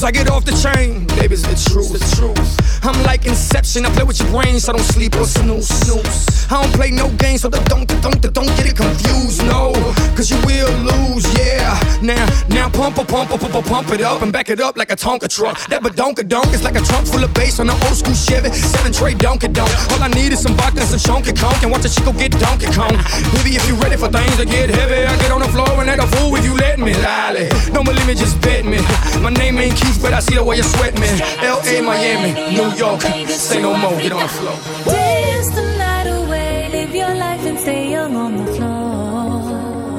I get off the train. Baby, it's the truth. I'm like Inception, I play with your brain, so don't sleep or snooze. I don't play no games, so don't get it confused, no. Cause you will lose, yeah. Now pump it up and back it up like a Tonka truck. That badonka-donk is like a trunk full of bass on an old school Chevy 7-tray donka-donk. All I need is some vodka and some chunky conk, and watch the chico get Donkey Kong. Baby, if you ready for things to get heavy, I get on the floor and act a fool if you let me. Lolly, don't believe me, just bet me. My name ain't Keith, but I see the way you sweat me. L.A., Miami, New York, say no more, get on the floor. Dance the night away, live your life and stay young on the floor.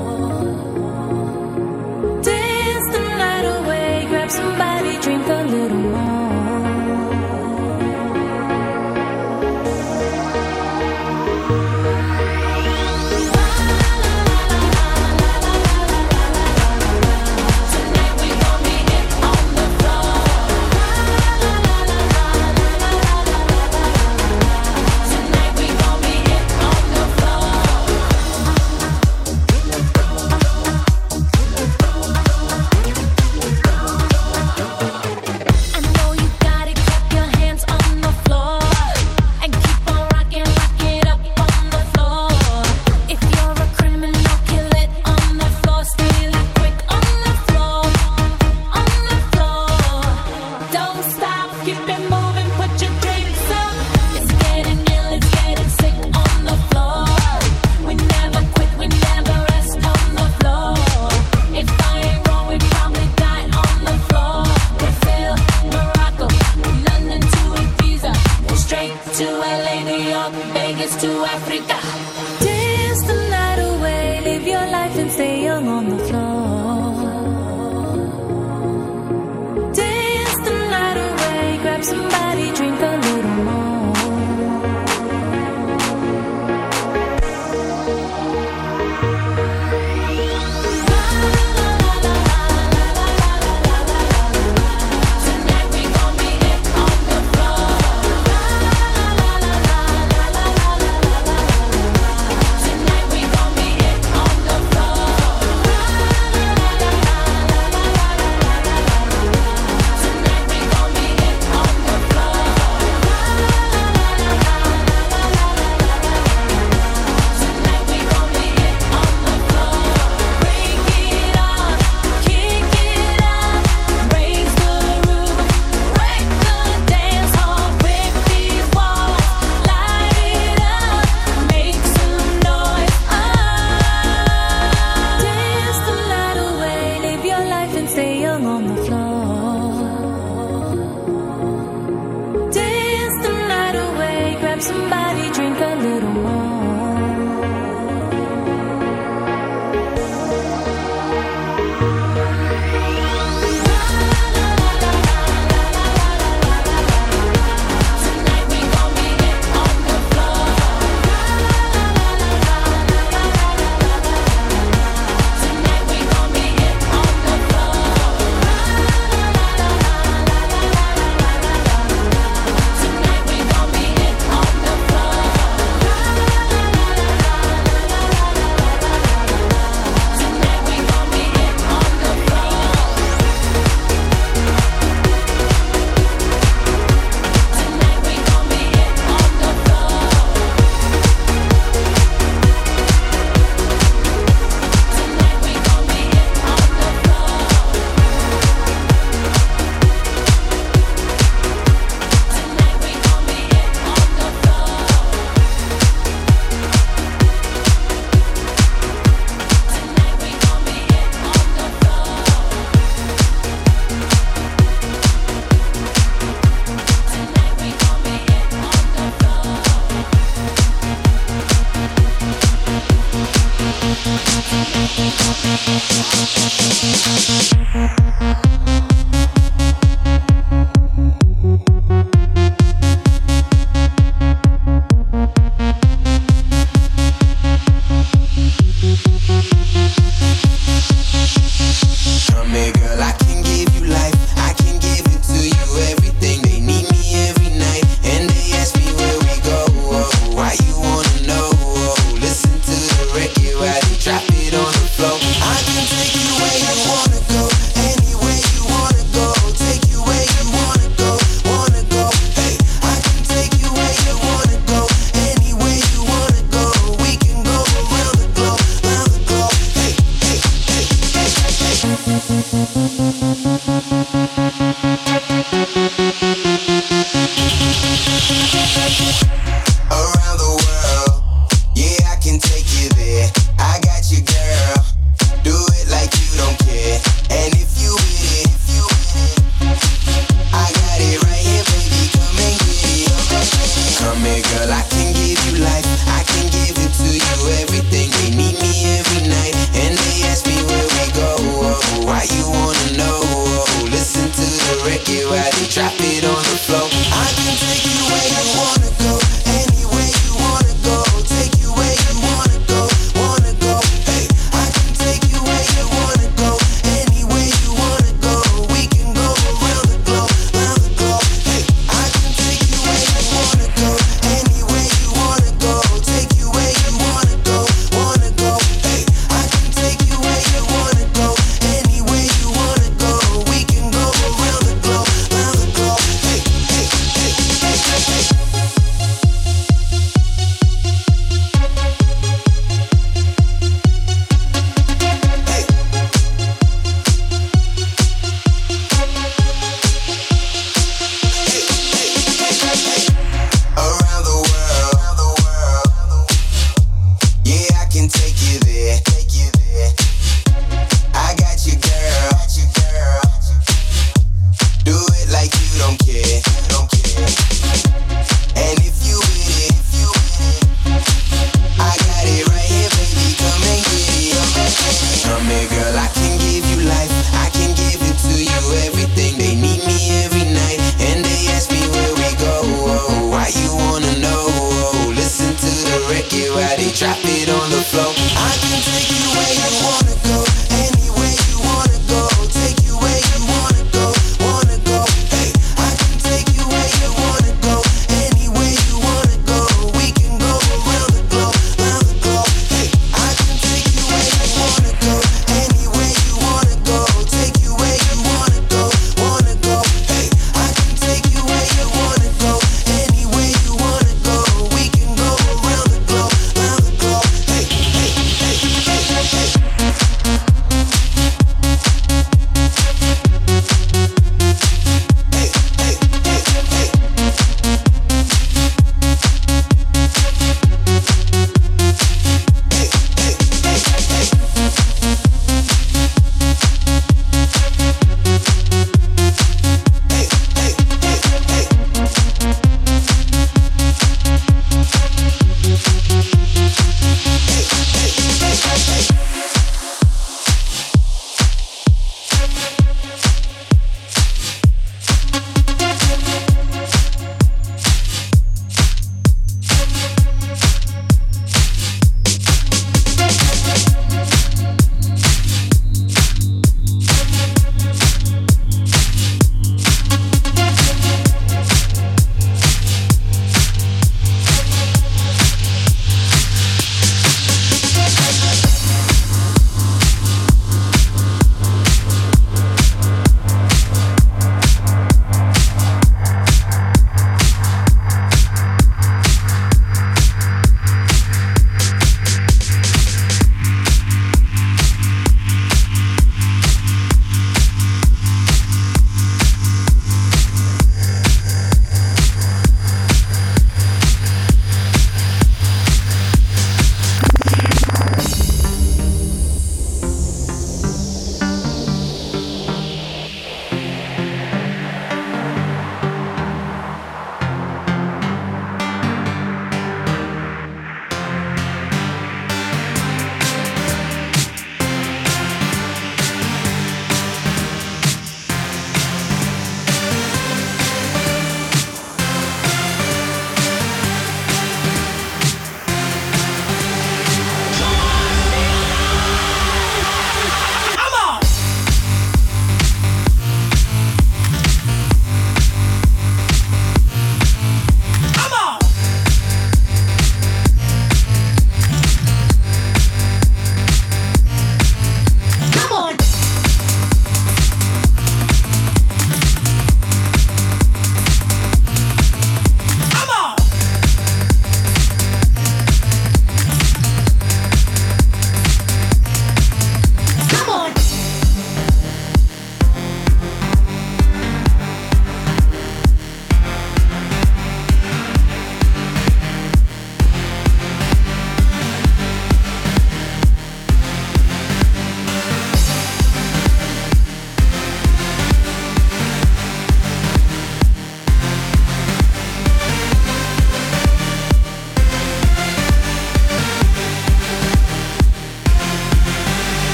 Dance the night away, grab somebody, drink a little more. Drop it on the floor. I can take you where you wanna go, anywhere you Around the world, yeah, I can take you there. I got you, girl. Do it like you don't care. And if you with it, I got it right here, baby. Come and get it. Come here, girl. I can give you life. I can give it to you everything. They need me every night, and they ask me where we go. Why you wanna know?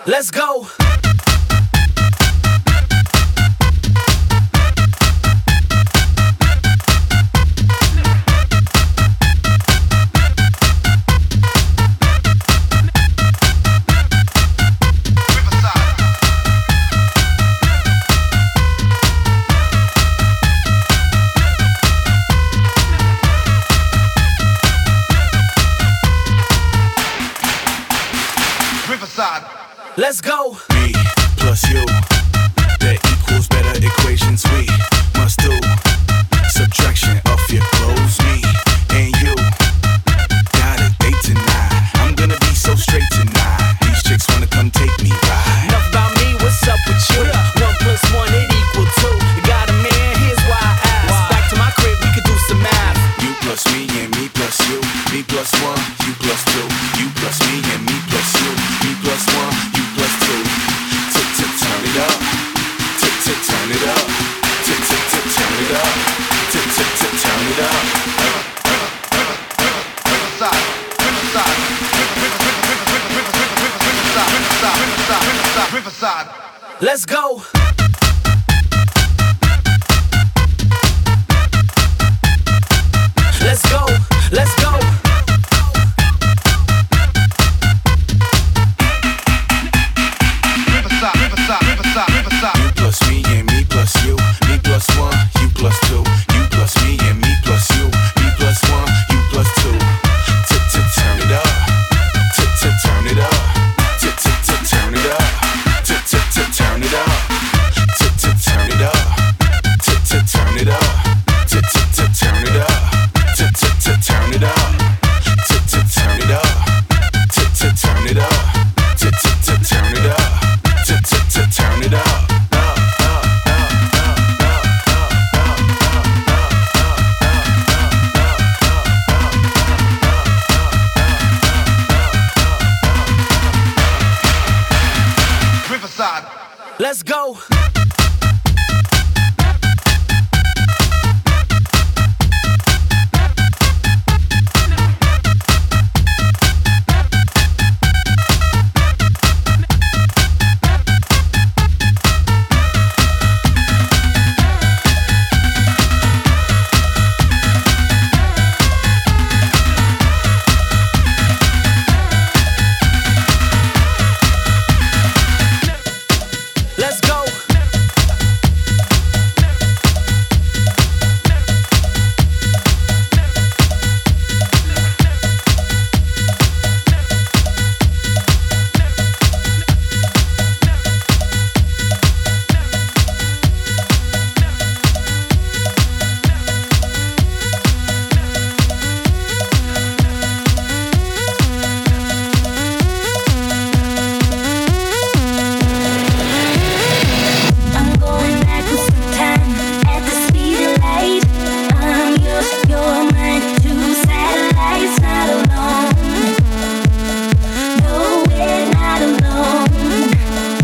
Let's go. Let's go. Me plus you, that equals better equations. We must do subtraction of your clothes. Me and you got a date tonight. I'm gonna be so straight tonight. These chicks wanna come take me right. Enough about me, what's up with you? 1 plus 1 it equal 2. You got a man, here's why I ask. Back to my crib, we could do some math. You plus me and me plus you. Me plus 1, you plus 2. You plus me and me plus you. Me plus 1, you plus 2. Turn it up. Turn it up. Turn it up. Turn it up. Riverside. Let's go. Let's go. Let's go. You plus me and me plus you. Me plus 1, you plus 2. You plus me and me plus you. Me plus 1, you plus 2. Turn it up. Turn it up. Turn it up. Turn it up. Turn it up. Turn it up. Turn it up. Turn it up. Turn it up. Turn it up. Turn it up. Turn it up. Riverside. Let's go. Let's go. I'm going back with some time at the speed of light. I'm yours, you're mine. 2 satellites, not alone. No, we're not alone.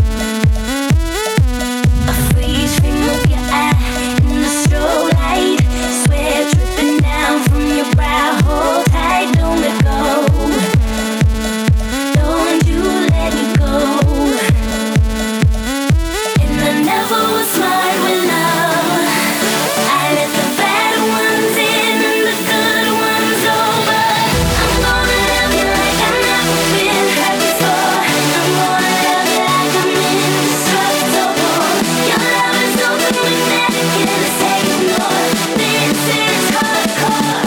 A freeze frame of your eye in the strobe light. Sweat dripping down from your brow. Hold tight, don't let go. Don't you let me go. And I never was smart with love. I let the bad ones in and the good ones over. I'm gonna love you like I've never been hurt before. I'm gonna love you like I'm indestructible. Your love is so good we never get to say no. This is hardcore.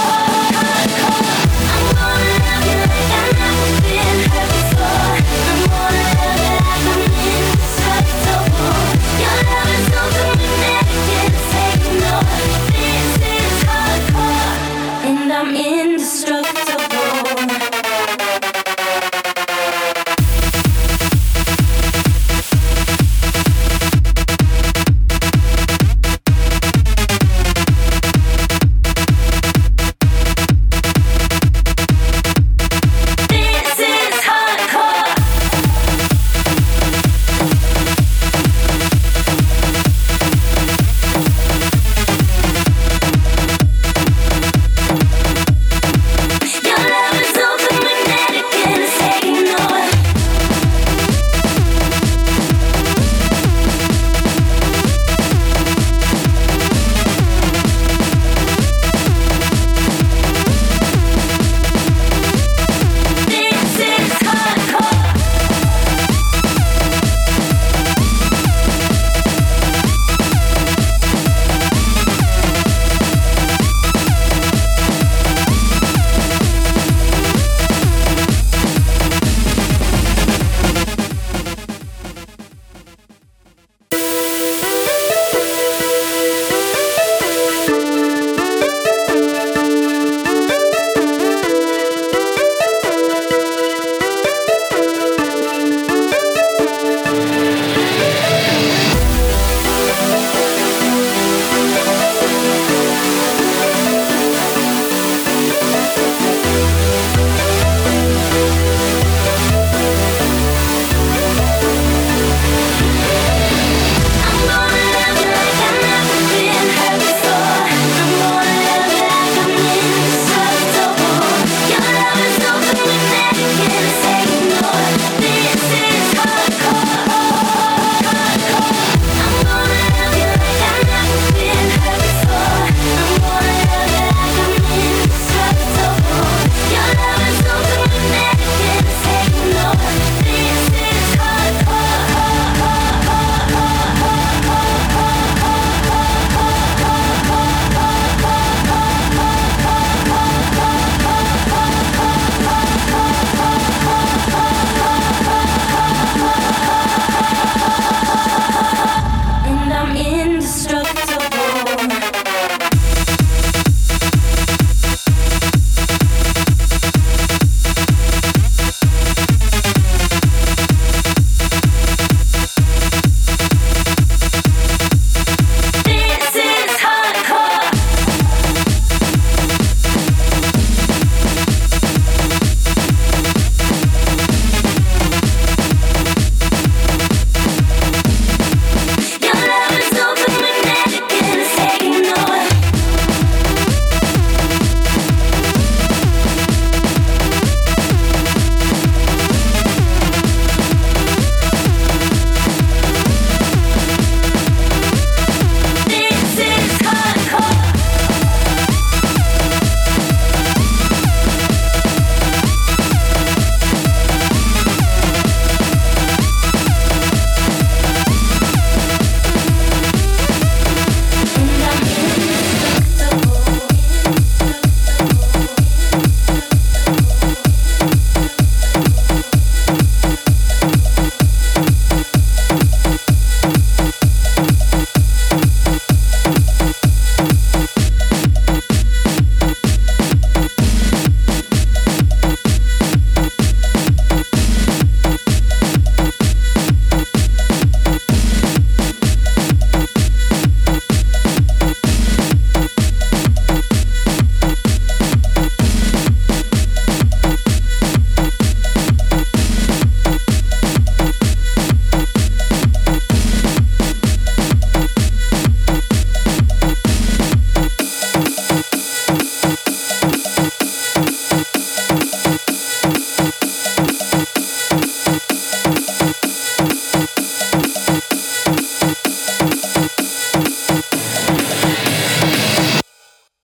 I'm gonna love you like I've never been hurt before. I'm gonna love you like I'm indestructible. Your love is so good we never get to say no. This is hardcore, and I'm indestructible.